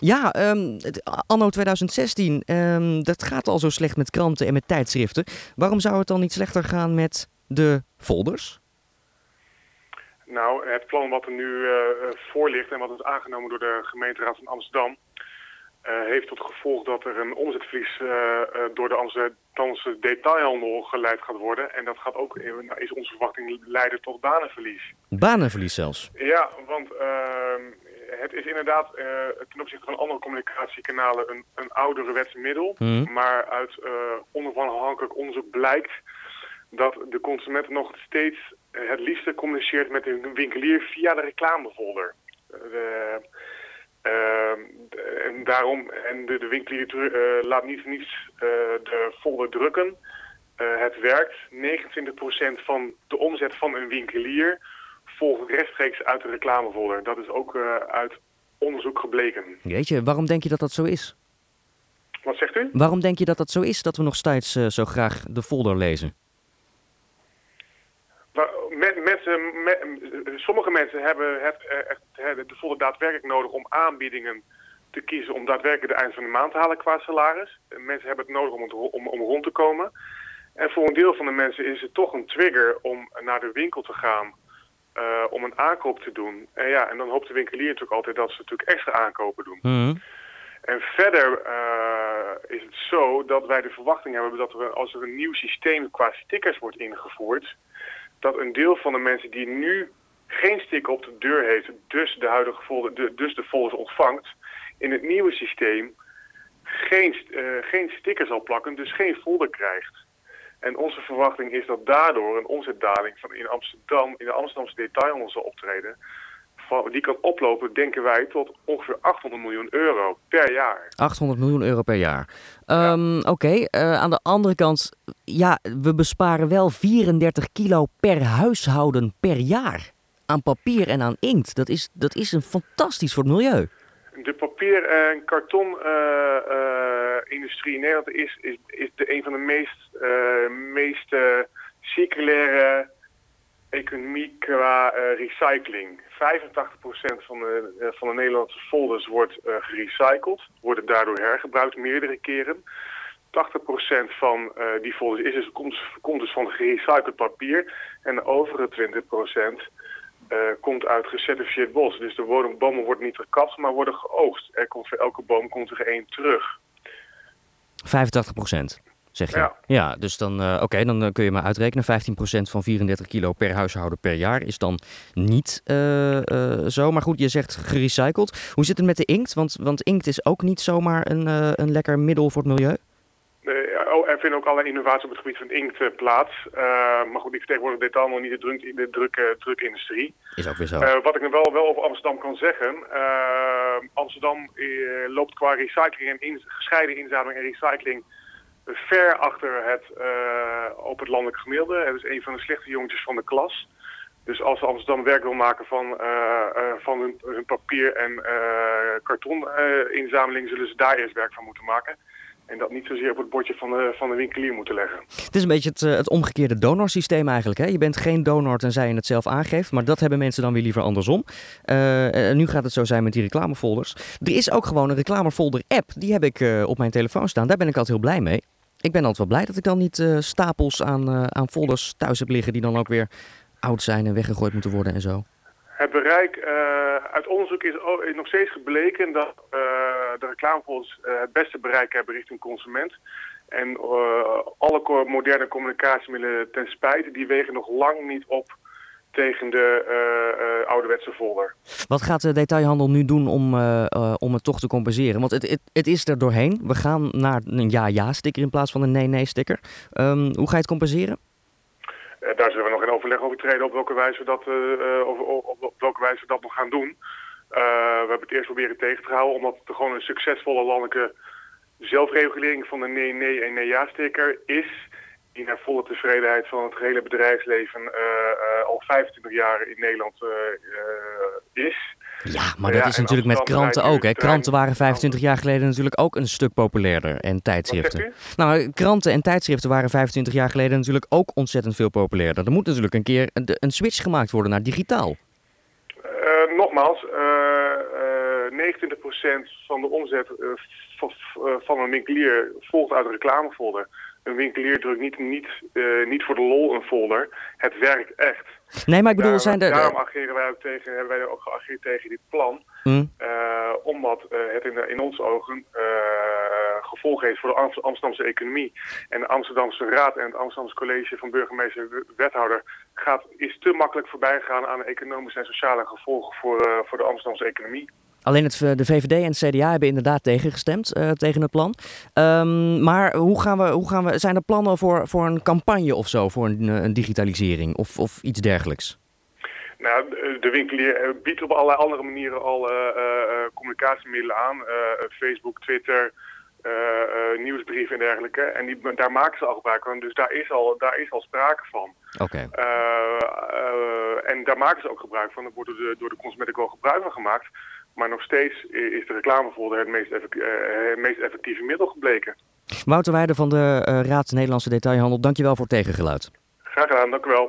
Ja, anno 2016, dat gaat al zo slecht met kranten en met tijdschriften. Waarom zou het dan niet slechter gaan met de folders? Nou, het plan wat er nu voor ligt en wat is aangenomen door de gemeenteraad van Amsterdam, heeft tot gevolg dat er een omzetverlies door de Amsterdamse detailhandel geleid gaat worden. En dat gaat ook, is onze verwachting, leiden tot banenverlies. Banenverlies zelfs? Ja, want het is inderdaad ten opzichte van andere communicatiekanalen een ouderwets middel. Maar uit onafhankelijk onderzoek blijkt dat de consument nog steeds het liefste communiceert met de winkelier via de reclamefolder. En daarom, de winkelier laat niet voor niets de folder drukken. Het werkt. 29% van de omzet van een winkelier volgt rechtstreeks uit de reclamefolder. Dat is ook uit onderzoek gebleken. Jeetje, waarom denk je dat dat zo is? Wat zegt u? Waarom denk je dat dat zo is, dat we nog steeds zo graag de folder lezen? Sommige mensen hebben de folder daadwerkelijk nodig om aanbiedingen te kiezen om daadwerkelijk de eind van de maand te halen qua salaris. Mensen hebben het nodig om rond te komen. En voor een deel van de mensen is het toch een trigger om naar de winkel te gaan om een aankoop te doen. En dan hoopt de winkelier natuurlijk altijd dat ze natuurlijk extra aankopen doen. En verder is het zo dat wij de verwachting hebben dat als er een nieuw systeem qua stickers wordt ingevoerd, dat een deel van de mensen die nu geen sticker op de deur heeft, dus de huidige folder, dus de folders ontvangt, in het nieuwe systeem geen sticker zal plakken, dus geen folder krijgt. En onze verwachting is dat daardoor een omzetdaling in de Amsterdamse detailhandel zal optreden. Die kan oplopen, denken wij, tot ongeveer 800 miljoen euro per jaar. 800 miljoen euro per jaar. Oké, aan de andere kant, ja, we besparen wel 34 kilo per huishouden per jaar aan papier en aan inkt. Dat is een fantastisch voor het milieu. De papier- en kartonindustrie in Nederland is een van de meest circulaire economie qua recycling. 85% van de Nederlandse folders wordt gerecycled, worden daardoor hergebruikt meerdere keren. 80% van die folders komt dus van gerecycled papier en de overige 20% komt uit gecertificeerd bos. Dus de bomen worden niet gekapt, maar worden geoogst. Voor elke boom komt er één terug. 85%, zeg je? Ja, dus dan, dan kun je maar uitrekenen. 15% van 34 kilo per huishouden per jaar is dan niet zo. Maar goed, je zegt gerecycled. Hoe zit het met de inkt? Want inkt is ook niet zomaar een lekker middel voor het milieu. Er vinden ook allerlei innovaties op het gebied van inkt plaats. Maar goed, ik vertegenwoordig dit allemaal niet de drukindustrie. Is ook weer zo. Wat ik nog wel over Amsterdam kan zeggen. Amsterdam loopt qua recycling en gescheiden inzameling en recycling ver achter op het landelijk gemiddelde. Het is een van de slechte jongetjes van de klas. Dus als Amsterdam werk wil maken van hun papier- en kartoninzameling, zullen ze daar eerst werk van moeten maken. En dat niet zozeer op het bordje van de winkelier moeten leggen. Het is een beetje het omgekeerde donorsysteem eigenlijk. Hè? Je bent geen donor tenzij je het zelf aangeeft. Maar dat hebben mensen dan weer liever andersom. Nu gaat het zo zijn met die reclamefolders. Er is ook gewoon een reclamefolder app. Die heb ik op mijn telefoon staan. Daar ben ik altijd heel blij mee. Ik ben altijd wel blij dat ik dan niet stapels aan folders thuis heb liggen die dan ook weer oud zijn en weggegooid moeten worden en zo. Het bereik, uit onderzoek is nog steeds gebleken dat de reclamefolders het beste bereik hebben richting consument. En alle moderne communicatiemiddelen ten spijte, die wegen nog lang niet op tegen de ouderwetse folder. Wat gaat de detailhandel nu doen om het toch te compenseren? Want het is er doorheen. We gaan naar een ja-ja-sticker in plaats van een nee-nee-sticker. Hoe ga je het compenseren? Daar zullen we nog in overleg over treden op welke wijze we dat nog gaan doen. We hebben het eerst proberen tegen te houden, omdat het gewoon een succesvolle landelijke zelfregulering van de nee-nee en nee-ja-sticker is, die naar volle tevredenheid van het gehele bedrijfsleven al 25 jaar in Nederland is. Ja, maar dat is natuurlijk met kranten ook. Hè? Kranten waren 25 jaar geleden natuurlijk ook een stuk populairder en tijdschriften. Nou, kranten en tijdschriften waren 25 jaar geleden natuurlijk ook ontzettend veel populairder. Er moet natuurlijk een keer een switch gemaakt worden naar digitaal. Nogmaals, 29% van de omzet van een winkelier volgt uit een reclamefolder. Een winkelier drukt niet voor de lol een folder. Het werkt echt. Nee, maar ik bedoel, Daarom hebben wij ook geageerd tegen dit plan. Omdat het in onze ogen gevolgen heeft voor de Amsterdamse economie. En de Amsterdamse Raad en het Amsterdamse College van Burgemeester en Wethouder is te makkelijk voorbij gegaan aan de economische en sociale gevolgen voor de Amsterdamse economie. Alleen de VVD en het CDA hebben inderdaad tegengestemd tegen het plan. Maar hoe gaan we? Zijn er plannen voor een campagne of zo, voor een digitalisering of iets dergelijks? Nou, de winkelier biedt op allerlei andere manieren al communicatiemiddelen aan. Facebook, Twitter, nieuwsbrieven en dergelijke. En daar maken ze al gebruik van. Dus daar is al sprake van. Oké. En daar maken ze ook gebruik van. Er wordt door de consument ook wel gebruik van gemaakt. Maar nog steeds is de reclamefolder het meest effectieve middel gebleken. Wouter Weijden van de Raad Nederlandse Detailhandel, dankjewel voor het tegengeluid. Graag gedaan, dank u wel.